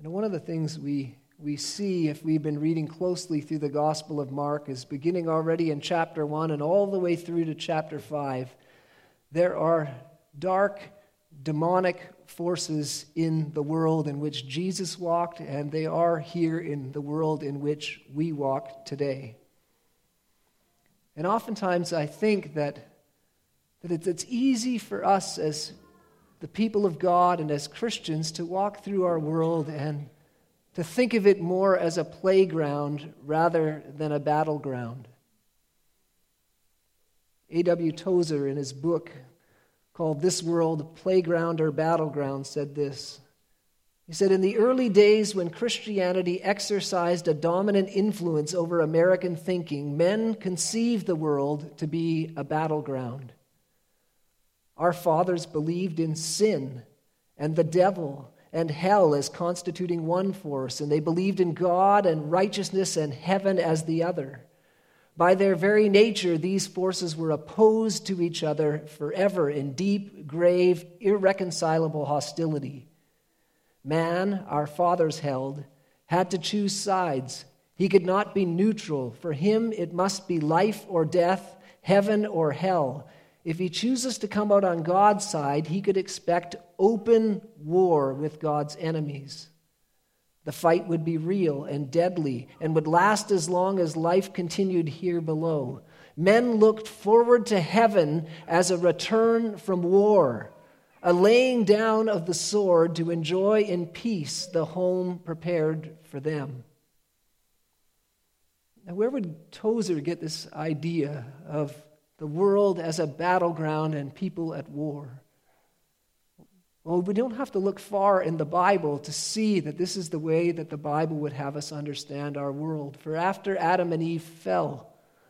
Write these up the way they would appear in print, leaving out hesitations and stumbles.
And one of the things we see if we've been reading closely through the Gospel of Mark is beginning already in chapter 1 and all the way through to chapter 5, there are dark, demonic forces in the world in which Jesus walked, and they are here in the world in which we walk today. And oftentimes I think that it's easy for us as the people of God and as Christians to walk through our world and to think of it more as a playground rather than a battleground. A.W. Tozer, in his book called This World, Playground or Battleground, said this. He said, in the early days when Christianity exercised a dominant influence over American thinking, men conceived the world to be a battleground. Our fathers believed in sin and the devil and hell as constituting one force, and they believed in God and righteousness and heaven as the other. By their very nature, these forces were opposed to each other forever in deep, grave, irreconcilable hostility. Man, our fathers held, had to choose sides. He could not be neutral. For him, it must be life or death, heaven or hell. If he chooses to come out on God's side, he could expect open war with God's enemies. The fight would be real and deadly and would last as long as life continued here below. Men looked forward to heaven as a return from war, a laying down of the sword to enjoy in peace the home prepared for them. Now, where would Tozer get this idea of the world as a battleground and people at war? Well, we don't have to look far in the Bible to see that this is the way that the Bible would have us understand our world. For after Adam and Eve fell,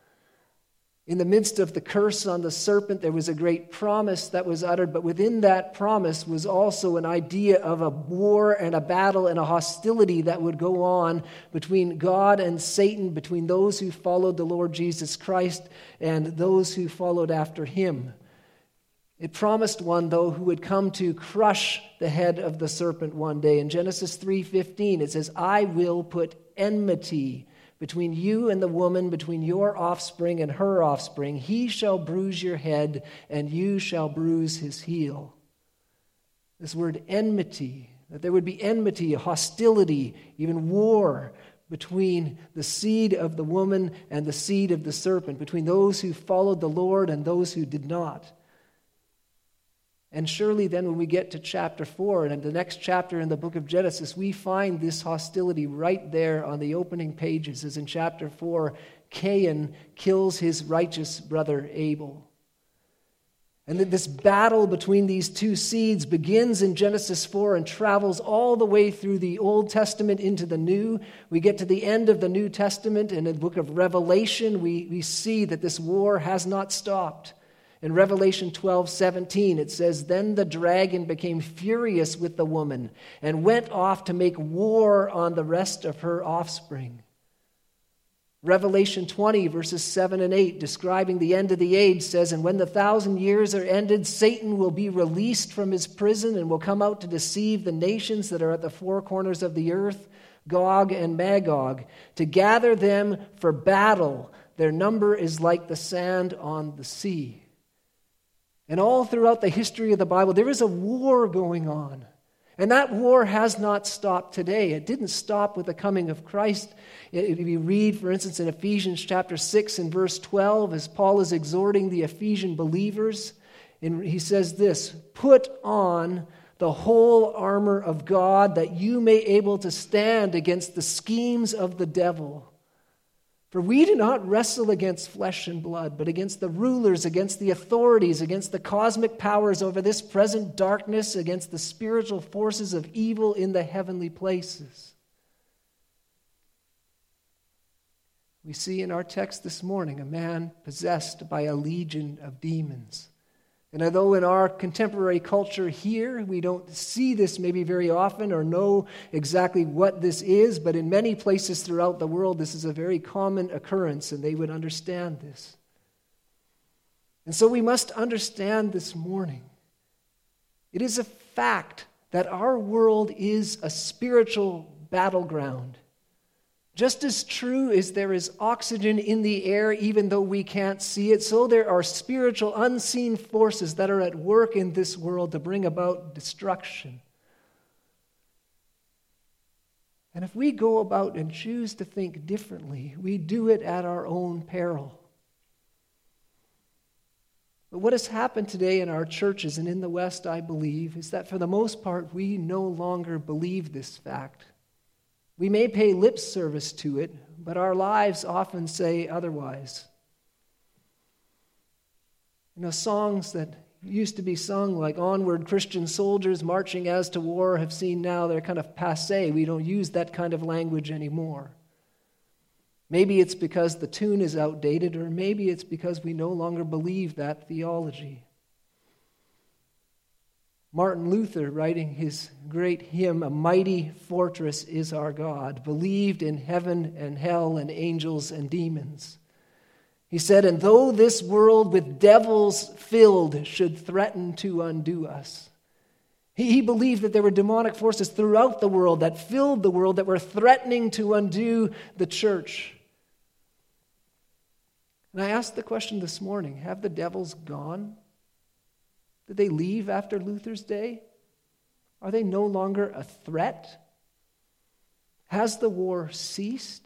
in the midst of the curse on the serpent, there was a great promise that was uttered, but within that promise was also an idea of a war and a battle and a hostility that would go on between God and Satan, between those who followed the Lord Jesus Christ and those who followed after him. It promised one, though, who would come to crush the head of the serpent one day. In Genesis 3:15, it says, I will put enmity between you and the woman, between your offspring and her offspring. He shall bruise your head, and you shall bruise his heel. This word enmity, that there would be enmity, hostility, even war between the seed of the woman and the seed of the serpent, between those who followed the Lord and those who did not. And surely then when we get to chapter 4 and in the next chapter in the book of Genesis, we find this hostility right there on the opening pages. As in chapter 4, Cain kills his righteous brother Abel. And that this battle between these two seeds begins in Genesis 4 and travels all the way through the Old Testament into the New. We get to the end of the New Testament, and in the book of Revelation, we see that this war has not stopped. In Revelation 12:17, it says, Then the dragon became furious with the woman and went off to make war on the rest of her offspring. Revelation 20, verses 7 and 8, describing the end of the age, says, And when the 1,000 years are ended, Satan will be released from his prison and will come out to deceive the nations that are at the four corners of the earth, Gog and Magog, to gather them for battle. Their number is like the sand on the sea. And all throughout the history of the Bible, there is a war going on. And that war has not stopped today. It didn't stop with the coming of Christ. If you read, for instance, in Ephesians chapter 6 and verse 12, as Paul is exhorting the Ephesian believers, and he says this, Put on the whole armor of God that you may be able to stand against the schemes of the devil. For we do not wrestle against flesh and blood, but against the rulers, against the authorities, against the cosmic powers over this present darkness, against the spiritual forces of evil in the heavenly places. We see in our text this morning a man possessed by a legion of demons. And although in our contemporary culture here, we don't see this maybe very often or know exactly what this is, but in many places throughout the world, this is a very common occurrence, and they would understand this. And so we must understand this morning. It is a fact that our world is a spiritual battleground. Just as true as there is oxygen in the air, even though we can't see it, so there are spiritual unseen forces that are at work in this world to bring about destruction. And if we go about and choose to think differently, we do it at our own peril. But what has happened today in our churches and in the West, I believe, is that for the most part, we no longer believe this fact. We may pay lip service to it, but our lives often say otherwise. Songs that used to be sung like "Onward, Christian Soldiers, Marching as to War" have seen now they're kind of passé. We don't use that kind of language anymore. Maybe it's because the tune is outdated, or maybe it's because we no longer believe that theology. Martin Luther, writing his great hymn, "A Mighty Fortress is Our God," believed in heaven and hell and angels and demons. He said, "And though this world with devils filled should threaten to undo us." He believed that there were demonic forces throughout the world that filled the world that were threatening to undo the church. And I asked the question this morning, have the devils gone? Did they leave after Luther's day? Are they no longer a threat? Has the war ceased?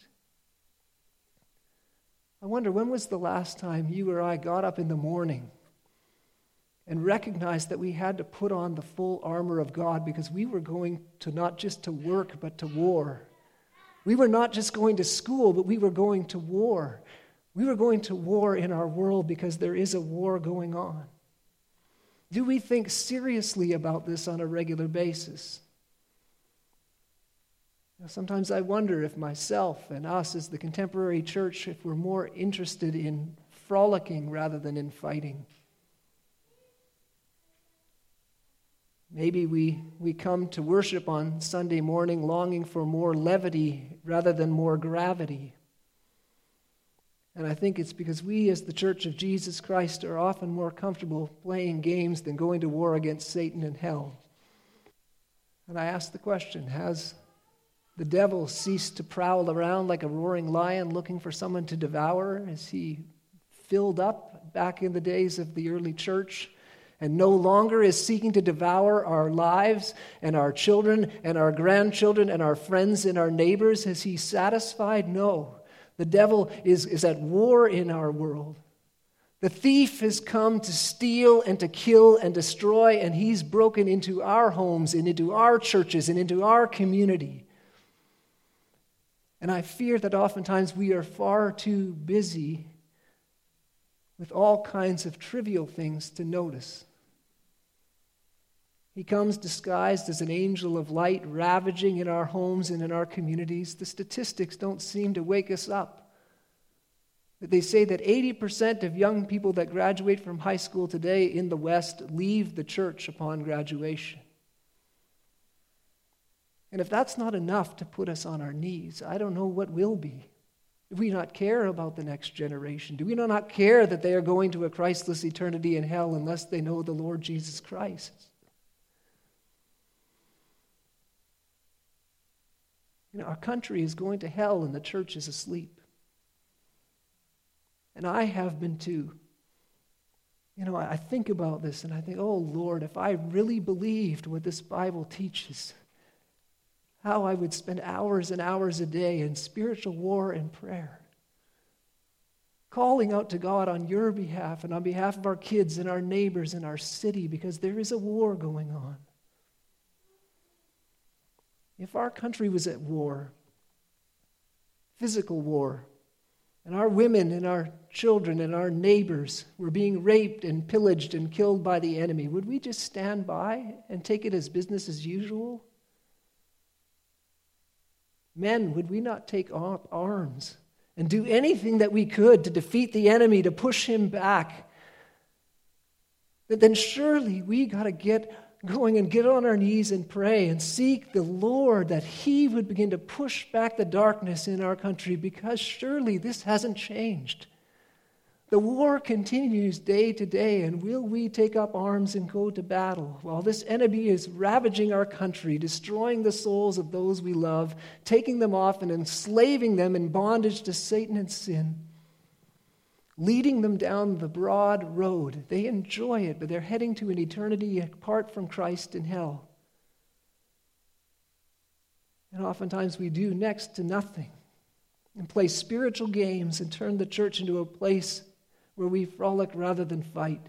I wonder, when was the last time you or I got up in the morning and recognized that we had to put on the full armor of God because we were going to not just to work, but to war? We were not just going to school, but we were going to war. We were going to war in our world because there is a war going on. Do we think seriously about this on a regular basis? Sometimes I wonder if myself and us as the contemporary church, if we're more interested in frolicking rather than in fighting. Maybe we come to worship on Sunday morning longing for more levity rather than more gravity. And I think it's because we as the Church of Jesus Christ are often more comfortable playing games than going to war against Satan and hell. And I ask the question, has the devil ceased to prowl around like a roaring lion looking for someone to devour? Is he filled up back in the days of the early church and no longer is seeking to devour our lives and our children and our grandchildren and our friends and our neighbors? Has he satisfied? No. The devil is at war in our world. The thief has come to steal and to kill and destroy, and he's broken into our homes and into our churches and into our community. And I fear that oftentimes we are far too busy with all kinds of trivial things to notice. He comes disguised as an angel of light, ravaging in our homes and in our communities. The statistics don't seem to wake us up. They say that 80% of young people that graduate from high school today in the West leave the church upon graduation. And if that's not enough to put us on our knees, I don't know what will be. Do we not care about the next generation? Do we not care that they are going to a Christless eternity in hell unless they know the Lord Jesus Christ? Our country is going to hell and the church is asleep. And I have been too. I think about this and I think, oh Lord, if I really believed what this Bible teaches, how I would spend hours and hours a day in spiritual war and prayer, calling out to God on your behalf and on behalf of our kids and our neighbors and our city, because there is a war going on. If our country was at war, physical war, and our women and our children and our neighbors were being raped and pillaged and killed by the enemy, would we just stand by and take it as business as usual? Men, would we not take up arms and do anything that we could to defeat the enemy, to push him back? Then surely we got to get going and get on our knees and pray and seek the Lord that he would begin to push back the darkness in our country, because surely this hasn't changed. The war continues day to day, and will we take up arms and go to battle while this enemy is ravaging our country, destroying the souls of those we love, taking them off and enslaving them in bondage to Satan and sin, leading them down the broad road? They enjoy it, but they're heading to an eternity apart from Christ in hell. And oftentimes we do next to nothing and play spiritual games and turn the church into a place where we frolic rather than fight.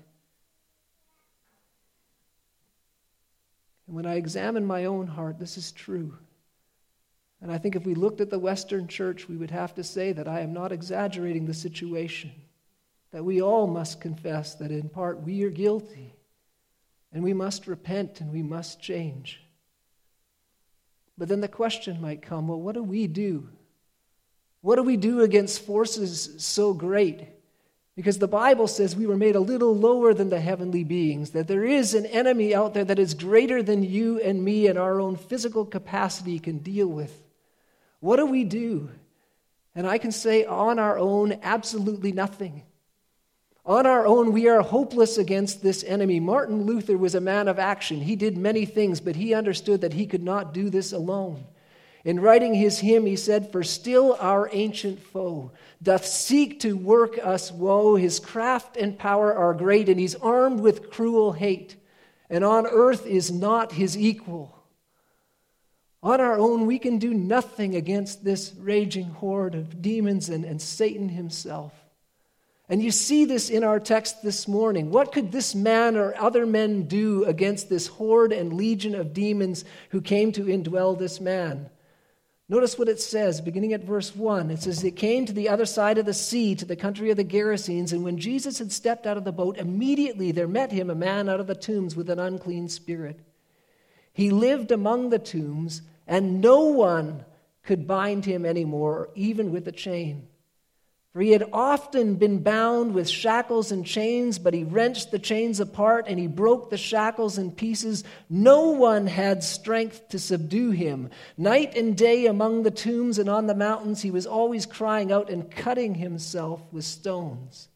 And when I examine my own heart, this is true. And I think if we looked at the Western church, we would have to say that I am not exaggerating the situation, that we all must confess that in part we are guilty, and we must repent and we must change. But then the question might come, well, what do we do? What do we do against forces so great? Because the Bible says we were made a little lower than the heavenly beings, that there is an enemy out there that is greater than you and me and our own physical capacity can deal with. What do we do? And I can say on our own, absolutely nothing. On our own, we are hopeless against this enemy. Martin Luther was a man of action. He did many things, but he understood that he could not do this alone. In writing his hymn, he said, "For still our ancient foe doth seek to work us woe. His craft and power are great, and he's armed with cruel hate, and on earth is not his equal." On our own, we can do nothing against this raging horde of demons and Satan himself. And you see this in our text this morning. What could this man or other men do against this horde and legion of demons who came to indwell this man? Notice what it says, beginning at verse 1. It says, "They came to the other side of the sea, to the country of the Gerasenes, and when Jesus had stepped out of the boat, immediately there met him a man out of the tombs with an unclean spirit. He lived among the tombs, and no one could bind him anymore, even with a chain. For he had often been bound with shackles and chains, but he wrenched the chains apart and he broke the shackles in pieces. No one had strength to subdue him. Night and day among the tombs and on the mountains, he was always crying out and cutting himself with stones."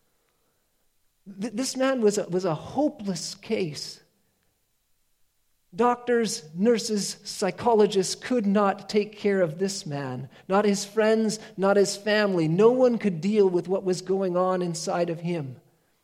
This man was a hopeless case. Doctors, nurses, psychologists could not take care of this man. Not his friends, not his family. No one could deal with what was going on inside of him.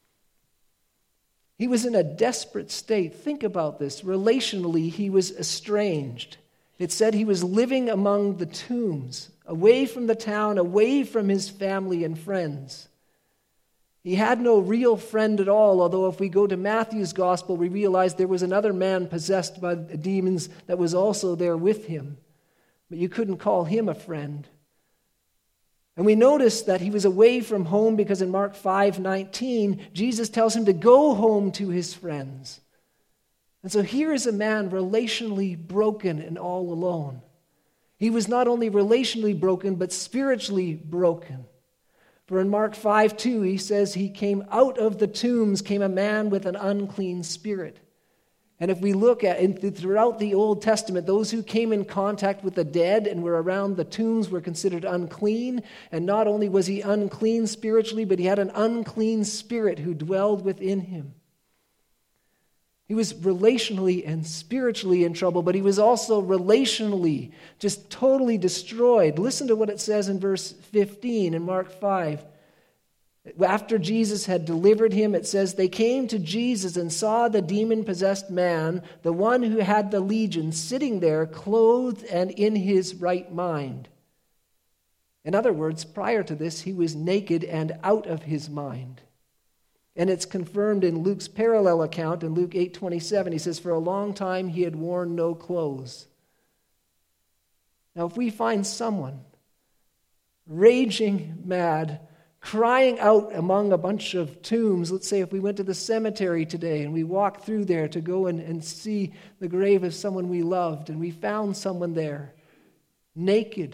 He was in a desperate state. Think about this. Relationally, he was estranged. It said he was living among the tombs, away from the town, away from his family and friends. He had no real friend at all, although if we go to Matthew's gospel, we realize there was another man possessed by demons that was also there with him. But you couldn't call him a friend. And we notice that he was away from home because in Mark 5:19, Jesus tells him to go home to his friends. And so here is a man relationally broken and all alone. He was not only relationally broken, but spiritually broken. For in Mark 5:2, he says, "He came out of the tombs, came a man with an unclean spirit." And if we look at throughout the Old Testament, those who came in contact with the dead and were around the tombs were considered unclean. And not only was he unclean spiritually, but he had an unclean spirit who dwelled within him. He was relationally and spiritually in trouble, but he was also relationally just totally destroyed. Listen to what it says in verse 15 in Mark 5. After Jesus had delivered him, it says, "They came to Jesus and saw the demon-possessed man, the one who had the legion, sitting there, clothed and in his right mind." In other words, prior to this, he was naked and out of his mind. And it's confirmed in Luke's parallel account in Luke 8:27. He says, "For a long time he had worn no clothes." Now, if we find someone raging mad, crying out among a bunch of tombs, let's say if we went to the cemetery today and we walked through there to go and see the grave of someone we loved, and we found someone there, naked,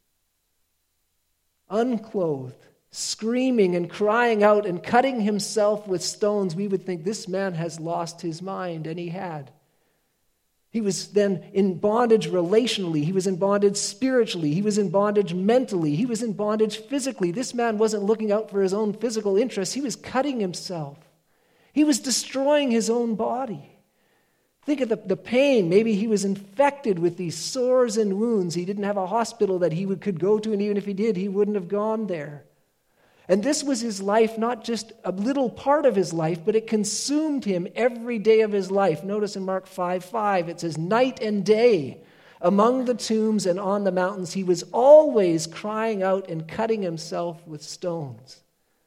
unclothed, screaming and crying out and cutting himself with stones, we would think this man has lost his mind, and he had. He was then in bondage relationally. He was in bondage spiritually. He was in bondage mentally. He was in bondage physically. This man wasn't looking out for his own physical interests. He was cutting himself. He was destroying his own body. Think of the pain. Maybe he was infected with these sores and wounds. He didn't have a hospital that he could go to, and even if he did, he wouldn't have gone there. And this was his life, not just a little part of his life, but it consumed him every day of his life. Notice in Mark 5:5, it says, night and day, among the tombs and on the mountains, he was always crying out and cutting himself with stones.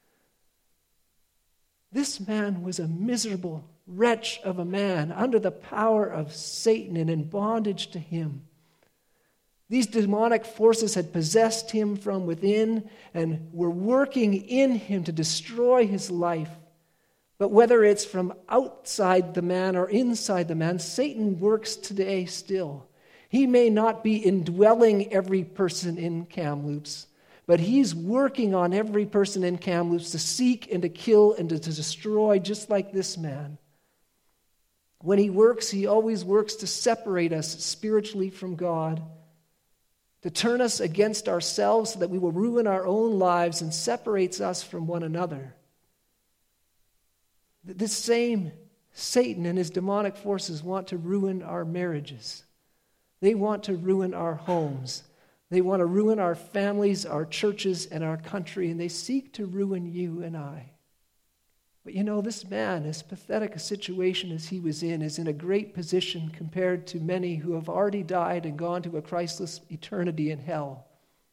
This man was a miserable wretch of a man under the power of Satan and in bondage to him. These demonic forces had possessed him from within and were working in him to destroy his life. But whether it's from outside the man or inside the man, Satan works today still. He may not be indwelling every person in Kamloops, but he's working on every person in Kamloops to seek and to kill and to destroy, just like this man. When he works, he always works to separate us spiritually from God, to turn us against ourselves so that we will ruin our own lives and separates us from one another. This same Satan and his demonic forces want to ruin our marriages. They want to ruin our homes. They want to ruin our families, our churches, and our country, and they seek to ruin you and I. But you know, this man, as pathetic a situation as he was in, is in a great position compared to many who have already died and gone to a Christless eternity in hell.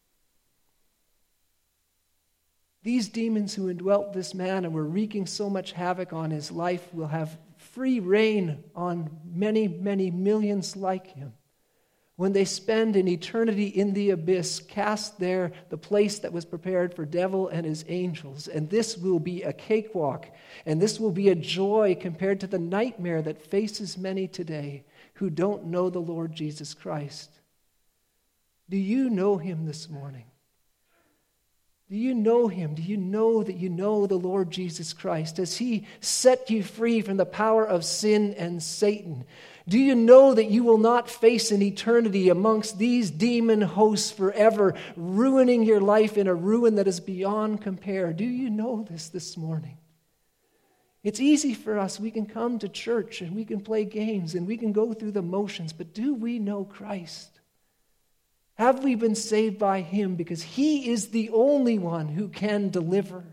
These demons who indwelt this man and were wreaking so much havoc on his life will have free reign on many, many millions like him. When they spend an eternity in the abyss, cast there the place that was prepared for devil and his angels. And this will be a cakewalk, and this will be a joy compared to the nightmare that faces many today who don't know the Lord Jesus Christ. Do you know him this morning? Do you know him? Do you know that you know the Lord Jesus Christ? Has he set you free from the power of sin and Satan? Do you know that you will not face an eternity amongst these demon hosts forever, ruining your life in a ruin that is beyond compare? Do you know this morning? It's easy for us. We can come to church and we can play games and we can go through the motions, but do we know Christ? Have we been saved by him? Because he is the only one who can deliver.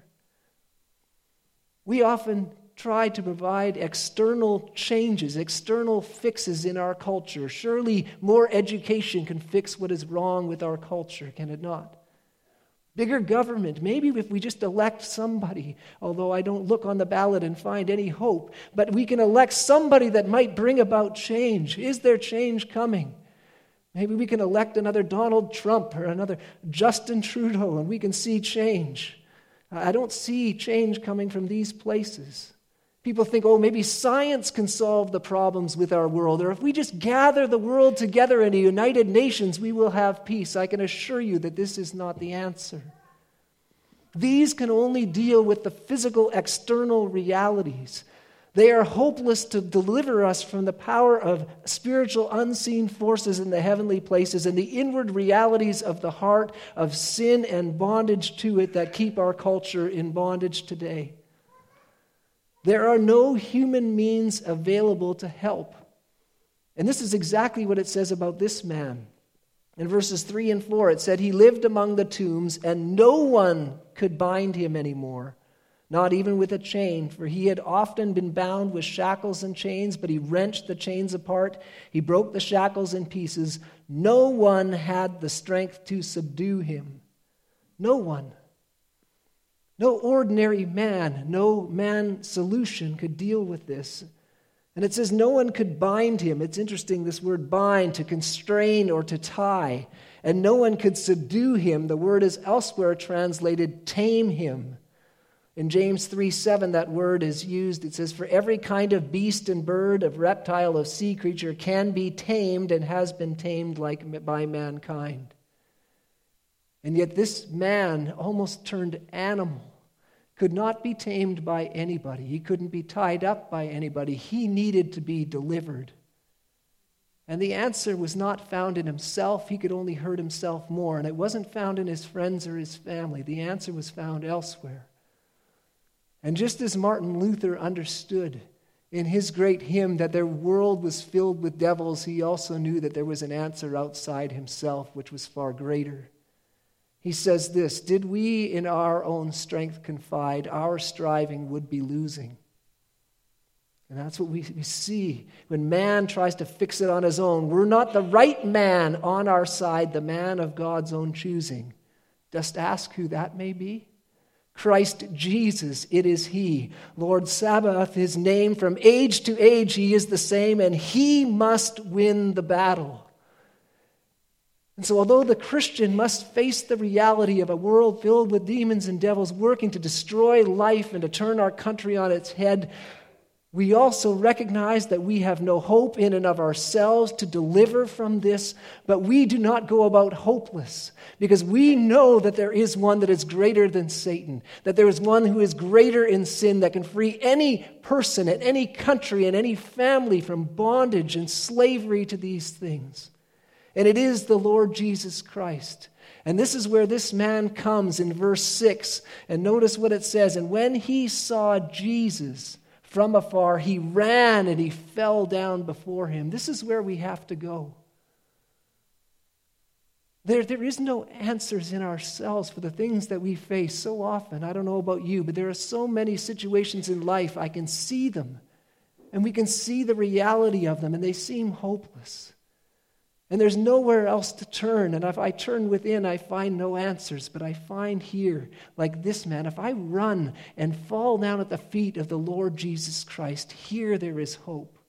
We often try to provide external changes, external fixes in our culture. Surely more education can fix what is wrong with our culture, can it not? Bigger government. Maybe if we just elect somebody, although I don't look on the ballot and find any hope, but we can elect somebody that might bring about change. Is there change coming? Maybe we can elect another Donald Trump or another Justin Trudeau and we can see change. I don't see change coming from these places. People think, oh, maybe science can solve the problems with our world, or if we just gather the world together in a United Nations, we will have peace. I can assure you that this is not the answer. These can only deal with the physical external realities. They are hopeless to deliver us from the power of spiritual unseen forces in the heavenly places and the inward realities of the heart of sin and bondage to it that keep our culture in bondage today. There are no human means available to help. And this is exactly what it says about this man. In verses 3 and 4, it said, he lived among the tombs, and no one could bind him anymore, not even with a chain, for he had often been bound with shackles and chains, but he wrenched the chains apart. He broke the shackles in pieces. No one had the strength to subdue him. No one. No ordinary man, no man solution could deal with this. And it says no one could bind him. It's interesting, this word bind, to constrain or to tie. And no one could subdue him. The word is elsewhere translated tame him. In James 3:7, that word is used. It says, for every kind of beast and bird, of reptile, of sea creature can be tamed and has been tamed by mankind. And yet this man, almost turned animal, could not be tamed by anybody. He couldn't be tied up by anybody. He needed to be delivered. And the answer was not found in himself. He could only hurt himself more. And it wasn't found in his friends or his family. The answer was found elsewhere. And just as Martin Luther understood in his great hymn that their world was filled with devils, he also knew that there was an answer outside himself, which was far greater. He says this, "Did we in our own strength confide, our striving would be losing." And that's what we see when man tries to fix it on his own. We're not the right man on our side, the man of God's own choosing. Just ask who that may be. Christ Jesus, it is He. Lord Sabaoth, His name. From age to age He is the same, and He must win the battle. And so although the Christian must face the reality of a world filled with demons and devils working to destroy life and to turn our country on its head, we also recognize that we have no hope in and of ourselves to deliver from this, but we do not go about hopeless, because we know that there is one that is greater than Satan, that there is one who is greater in sin that can free any person and any country and any family from bondage and slavery to these things. And it is the Lord Jesus Christ. And this is where this man comes in verse 6. And notice what it says, "And when he saw Jesus from afar, he ran and he fell down before him." This is where we have to go. There is no answers in ourselves for the things that we face so often. I don't know about you, but there are so many situations in life I can see them. And we can see the reality of them, and they seem hopeless. And there's nowhere else to turn. And if I turn within, I find no answers. But I find here, like this man, if I run and fall down at the feet of the Lord Jesus Christ, here there is hope.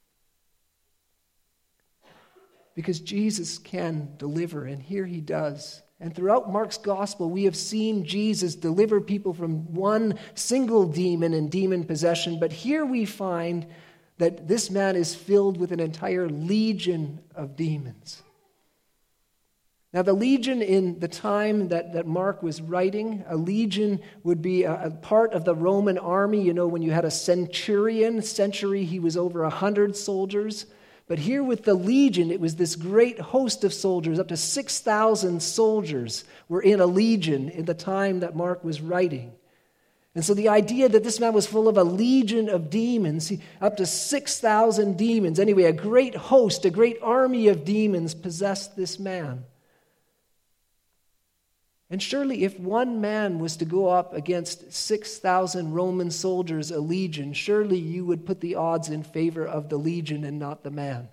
Because Jesus can deliver, and here He does. And throughout Mark's gospel, we have seen Jesus deliver people from one single demon and demon possession. But here we find that this man is filled with an entire legion of demons. Now, the legion in the time that Mark was writing, a legion would be a part of the Roman army. You know, when you had a centurion, he was over 100 soldiers. But here with the legion, it was this great host of soldiers. Up to 6,000 soldiers were in a legion in the time that Mark was writing. And so the idea that this man was full of a legion of demons, up to 6,000 demons, anyway, a great host, a great army of demons possessed this man. And surely if one man was to go up against 6,000 Roman soldiers, a legion, surely you would put the odds in favor of the legion and not the man.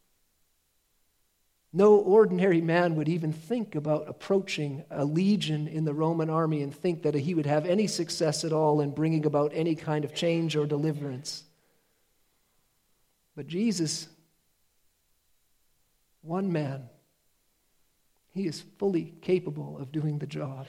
No ordinary man would even think about approaching a legion in the Roman army and think that he would have any success at all in bringing about any kind of change or deliverance. But Jesus, one man, He is fully capable of doing the job.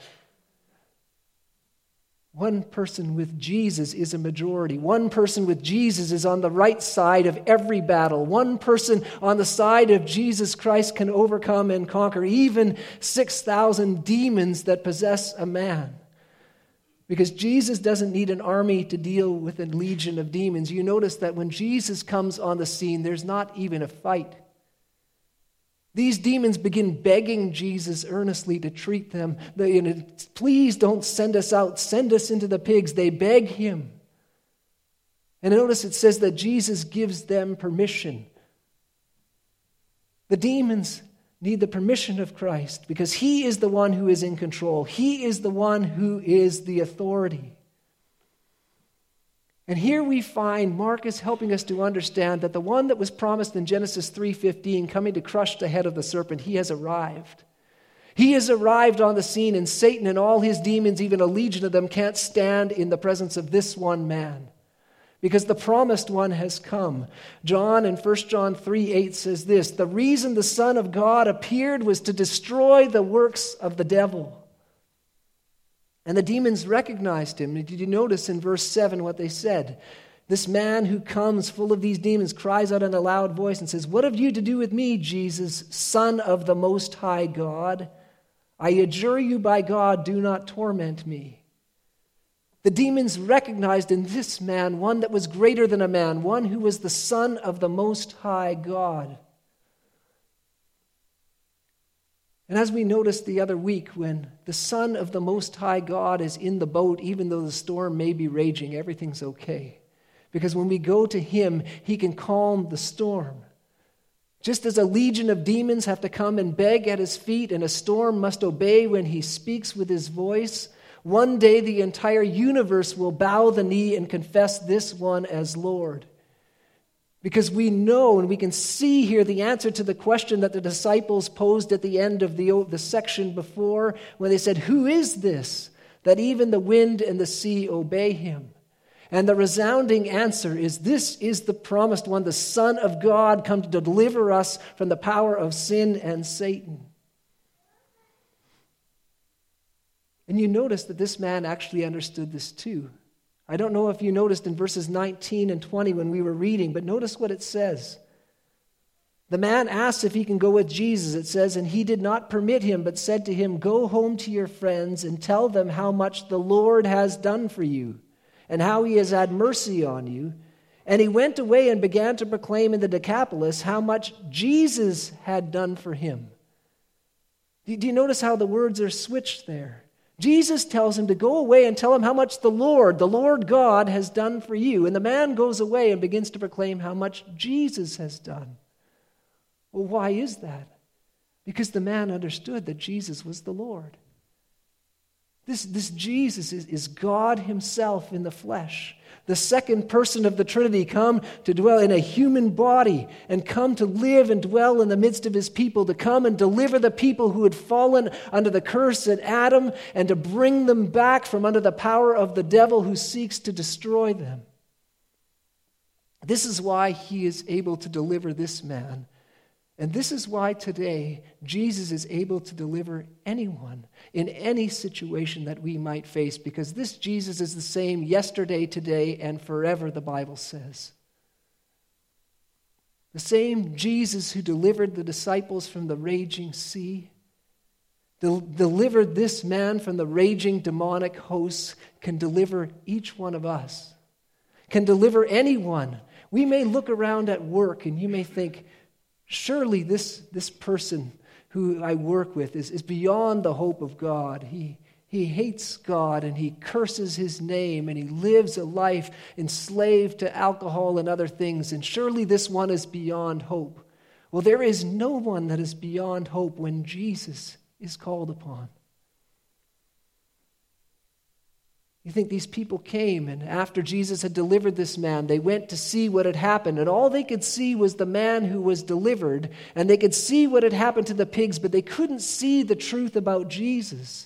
One person with Jesus is a majority. One person with Jesus is on the right side of every battle. One person on the side of Jesus Christ can overcome and conquer even 6,000 demons that possess a man. Because Jesus doesn't need an army to deal with a legion of demons. You notice that when Jesus comes on the scene, there's not even a fight. These demons begin begging Jesus earnestly to treat them. Please don't send us out. Send us into the pigs. They beg Him. And notice it says that Jesus gives them permission. The demons need the permission of Christ because He is the one who is in control. He is the one who is the authority. And here we find Mark is helping us to understand that the one that was promised in Genesis 3:15, coming to crush the head of the serpent, He has arrived. He has arrived on the scene, and Satan and all his demons, even a legion of them, can't stand in the presence of this one man. Because the promised one has come. John in 1 John 3:8 says this, "The reason the Son of God appeared was to destroy the works of the devil." And the demons recognized Him. Did you notice in verse 7 what they said? This man who comes full of these demons cries out in a loud voice and says, "What have you to do with me, Jesus, Son of the Most High God? I adjure you by God, do not torment me." The demons recognized in this man one that was greater than a man, one who was the Son of the Most High God. And as we noticed the other week, when the Son of the Most High God is in the boat, even though the storm may be raging, everything's okay. Because when we go to him, he can calm the storm. Just as a legion of demons have to come and beg at his feet, and a storm must obey when he speaks with his voice, one day the entire universe will bow the knee and confess this one as Lord. Because we know and we can see here the answer to the question that the disciples posed at the end of the section before, when they said, "Who is this, that even the wind and the sea obey him?" And the resounding answer is, this is the promised one, the Son of God, come to deliver us from the power of sin and Satan. And you notice that this man actually understood this too. I don't know if you noticed in verses 19 and 20 when we were reading, but notice what it says. The man asks if he can go with Jesus, it says, and he did not permit him, but said to him, "Go home to your friends and tell them how much the Lord has done for you, and how he has had mercy on you." And he went away and began to proclaim in the Decapolis how much Jesus had done for him. Do you notice how the words are switched there? Jesus tells him to go away and tell him how much the Lord God, has done for you. And the man goes away and begins to proclaim how much Jesus has done. Well, why is that? Because the man understood that Jesus was the Lord. This Jesus is God himself in the flesh, the second person of the Trinity, come to dwell in a human body and come to live and dwell in the midst of his people, to come and deliver the people who had fallen under the curse at Adam and to bring them back from under the power of the devil who seeks to destroy them. This is why he is able to deliver this man. And this is why today Jesus is able to deliver anyone in any situation that we might face, because this Jesus is the same yesterday, today, and forever, the Bible says. The same Jesus who delivered the disciples from the raging sea, delivered this man from the raging demonic hosts, can deliver each one of us, can deliver anyone. We may look around at work and you may think, surely this person who I work with is beyond the hope of God. He hates God and he curses his name and he lives a life enslaved to alcohol and other things, and surely this one is beyond hope. Well, there is no one that is beyond hope when Jesus is called upon. You think these people came, and after Jesus had delivered this man, they went to see what had happened, and all they could see was the man who was delivered, and they could see what had happened to the pigs, but they couldn't see the truth about Jesus.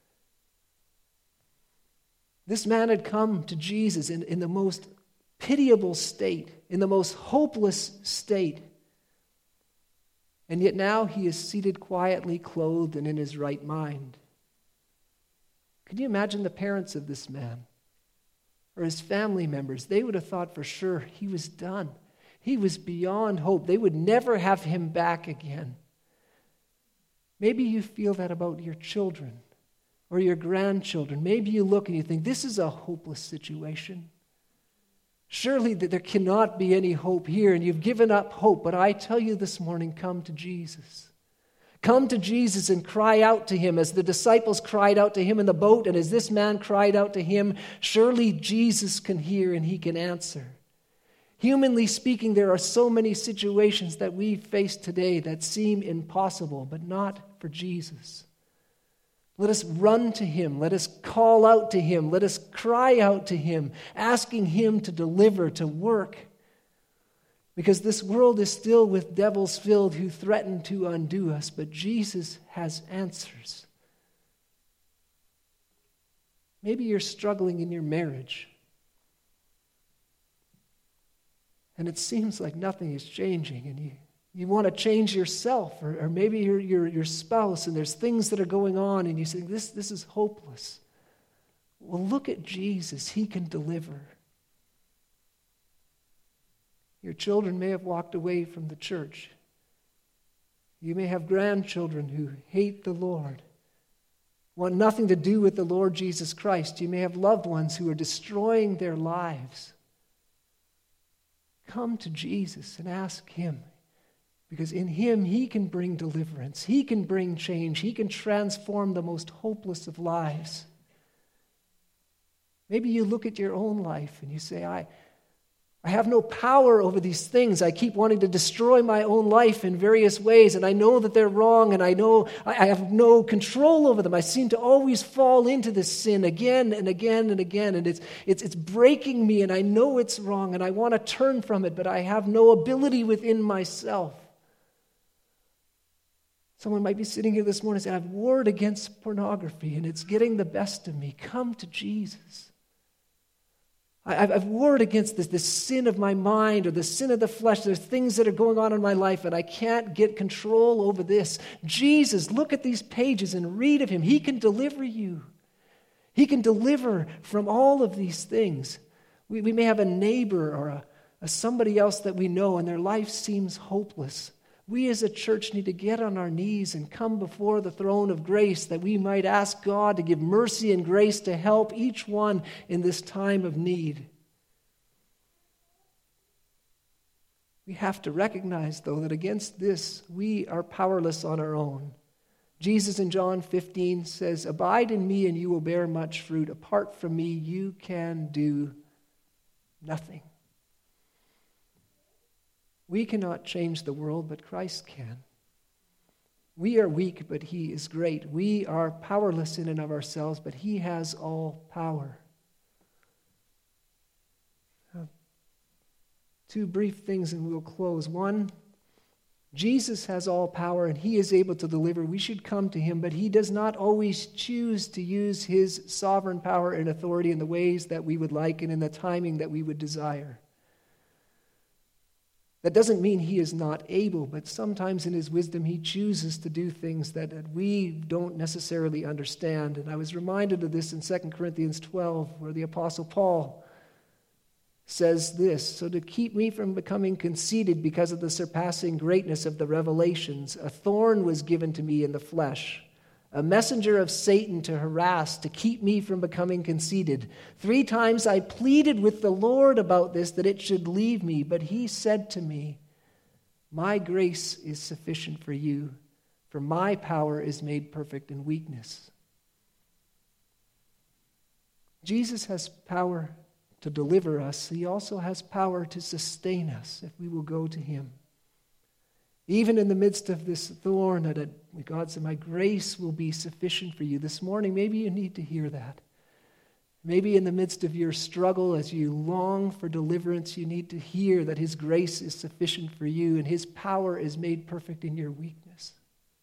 This man had come to Jesus in the most pitiable state, in the most hopeless state, and yet now he is seated quietly, clothed, and in his right mind. Can you imagine the parents of this man or his family members? They would have thought for sure he was done. He was beyond hope. They would never have him back again. Maybe you feel that about your children or your grandchildren. Maybe you look and you think, this is a hopeless situation. Surely there cannot be any hope here, and you've given up hope. But I tell you this morning, come to Jesus. Come to Jesus and cry out to him as the disciples cried out to him in the boat, and as this man cried out to him. Surely Jesus can hear and he can answer. Humanly speaking, there are so many situations that we face today that seem impossible, but not for Jesus. Let us run to him. Let us call out to him. Let us cry out to him, asking him to deliver, to work. Because this world is still with devils filled who threaten to undo us, but Jesus has answers. Maybe you're struggling in your marriage, and it seems like nothing is changing, and you want to change yourself, or maybe your spouse, and there's things that are going on, and you say, this is hopeless. Well, look at Jesus. He can deliver. Your children may have walked away from the church. You may have grandchildren who hate the Lord, want nothing to do with the Lord Jesus Christ. You may have loved ones who are destroying their lives. Come to Jesus and ask him, Because in him, he can bring deliverance. He can bring change. He can transform the most hopeless of lives. Maybe you look at your own life and you say, I have no power over these things. I keep wanting to destroy my own life in various ways, and I know that they're wrong, and I know I have no control over them. I seem to always fall into this sin again and again and again, and it's breaking me, and I know it's wrong, and I want to turn from it, but I have no ability within myself. Someone might be sitting here this morning and say, I've warred against pornography, and it's getting the best of me. Come to Jesus. I've warred against this sin of my mind or the sin of the flesh. There's things that are going on in my life and I can't get control over this. Jesus, look at these pages and read of him. He can deliver you. He can deliver from all of these things. We may have a neighbor or a somebody else that we know and their life seems hopeless. We as a church need to get on our knees and come before the throne of grace that we might ask God to give mercy and grace to help each one in this time of need. We have to recognize, though, that against this, we are powerless on our own. Jesus in John 15 says, "Abide in me and you will bear much fruit. Apart from me, you can do nothing." We cannot change the world, but Christ can. We are weak, but he is great. We are powerless in and of ourselves, but he has all power. Two brief things and we'll close. One, Jesus has all power and he is able to deliver. We should come to him, but he does not always choose to use his sovereign power and authority in the ways that we would like and in the timing that we would desire. That doesn't mean he is not able, but sometimes in his wisdom he chooses to do things that we don't necessarily understand. And I was reminded of this in 2 Corinthians 12, where the Apostle Paul says this, "So to keep me from becoming conceited because of the surpassing greatness of the revelations, a thorn was given to me in the flesh, a messenger of Satan to harass, to keep me from becoming conceited. 3 times I pleaded with the Lord about this, that it should leave me. But he said to me, 'My grace is sufficient for you, for my power is made perfect in weakness.'" Jesus has power to deliver us. He also has power to sustain us if we will go to him. Even in the midst of this thorn, God said, "My grace will be sufficient for you." This morning, maybe you need to hear that. Maybe in the midst of your struggle, as you long for deliverance, you need to hear that his grace is sufficient for you and his power is made perfect in your weakness.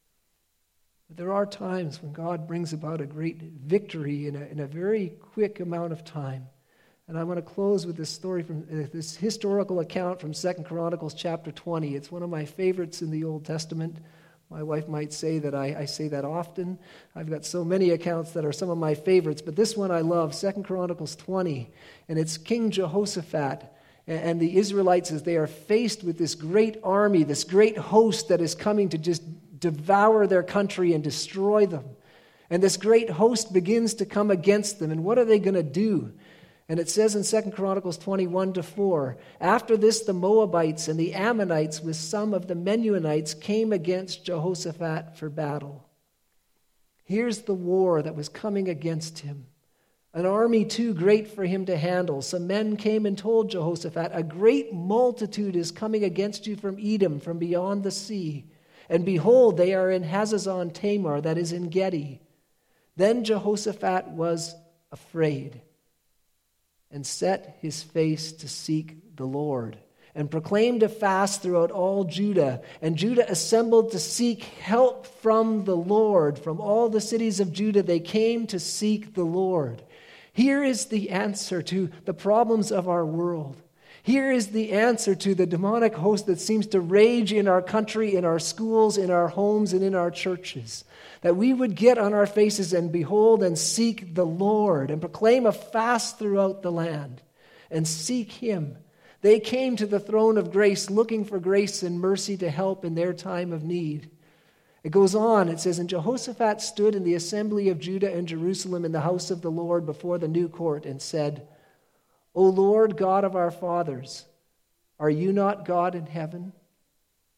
But there are times when God brings about a great victory in a very quick amount of time. And I want to close with this story from this historical account from 2 Chronicles chapter 20. It's one of my favorites in the Old Testament. My wife might say that I say that often. I've got so many accounts that are some of my favorites, but this one I love, 2 Chronicles 20. And it's King Jehoshaphat and the Israelites as they are faced with this great army, this great host that is coming to just devour their country and destroy them. And this great host begins to come against them. And what are they going to do? And it says in 2 Chronicles 21-4, "After this the Moabites and the Ammonites with some of the Meunites came against Jehoshaphat for battle." Here's the war that was coming against him. An army too great for him to handle. Some men came and told Jehoshaphat, "A great multitude is coming against you from Edom, from beyond the sea. And behold, they are in Hazazon Tamar, that is in Gedi." Then Jehoshaphat was afraid and set his face to seek the Lord, and proclaimed a fast throughout all Judah. And Judah assembled to seek help from the Lord. From all the cities of Judah they came to seek the Lord. Here is the answer to the problems of our world. Here is the answer to the demonic host that seems to rage in our country, in our schools, in our homes, and in our churches. That we would get on our faces and behold and seek the Lord and proclaim a fast throughout the land and seek him. They came to the throne of grace looking for grace and mercy to help in their time of need. It goes on, it says, "And Jehoshaphat stood in the assembly of Judah and Jerusalem in the house of the Lord before the new court and said, 'O Lord God of our fathers, are you not God in heaven?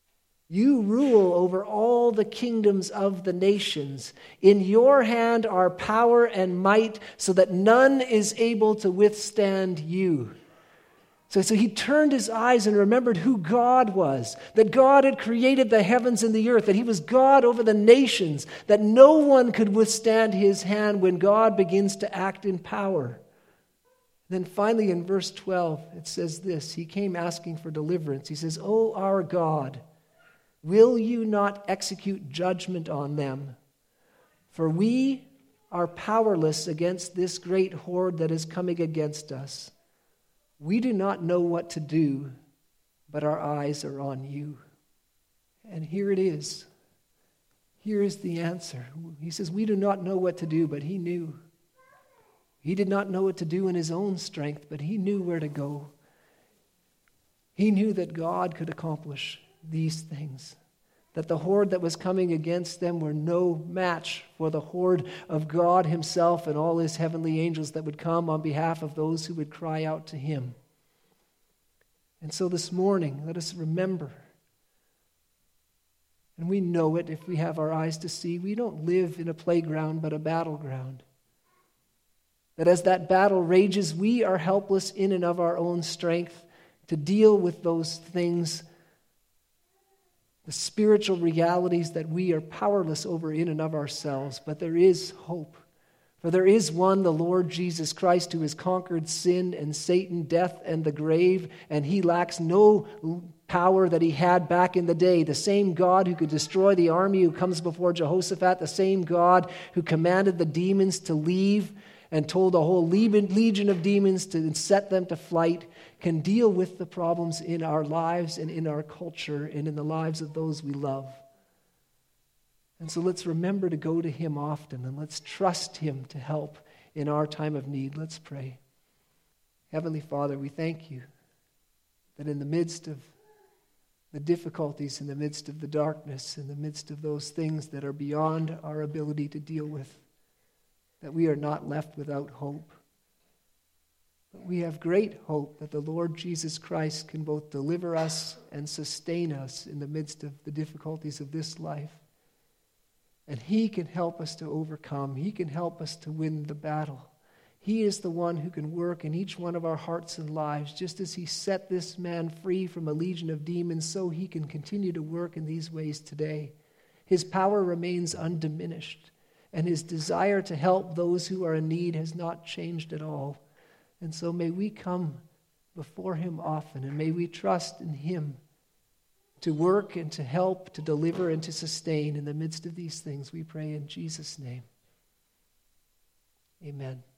You rule over all the kingdoms of the nations. In your hand are power and might, so that none is able to withstand you. So he turned his eyes and remembered who God was, that God had created the heavens and the earth, that he was God over the nations, that no one could withstand his hand when God begins to act in power. Then finally in verse 12, it says this, he came asking for deliverance. He says, "O our God, will you not execute judgment on them? For we are powerless against this great horde that is coming against us. We do not know what to do, but our eyes are on you." And here it is. Here is the answer. He says, we do not know what to do, but he knew. He did not know what to do in his own strength, but he knew where to go. He knew that God could accomplish these things, that the horde that was coming against them were no match for the horde of God himself and all his heavenly angels that would come on behalf of those who would cry out to him. And so this morning, let us remember, and we know it if we have our eyes to see, we don't live in a playground but a battleground. That as that battle rages, we are helpless in and of our own strength to deal with those things, the spiritual realities that we are powerless over in and of ourselves. But there is hope. For there is one, the Lord Jesus Christ, who has conquered sin and Satan, death and the grave, and he lacks no power that he had back in the day. The same God who could destroy the army who comes before Jehoshaphat, the same God who commanded the demons to leave and told a whole legion of demons to set them to flight, can deal with the problems in our lives and in our culture and in the lives of those we love. And so let's remember to go to him often, and let's trust him to help in our time of need. Let's pray. Heavenly Father, we thank you that in the midst of the difficulties, in the midst of the darkness, in the midst of those things that are beyond our ability to deal with, that we are not left without hope. But we have great hope that the Lord Jesus Christ can both deliver us and sustain us in the midst of the difficulties of this life. And he can help us to overcome. He can help us to win the battle. He is the one who can work in each one of our hearts and lives. Just as he set this man free from a legion of demons, so he can continue to work in these ways today. His power remains undiminished, and his desire to help those who are in need has not changed at all. And so may we come before him often, and may we trust in him to work and to help, to deliver and to sustain in the midst of these things. We pray in Jesus' name. Amen.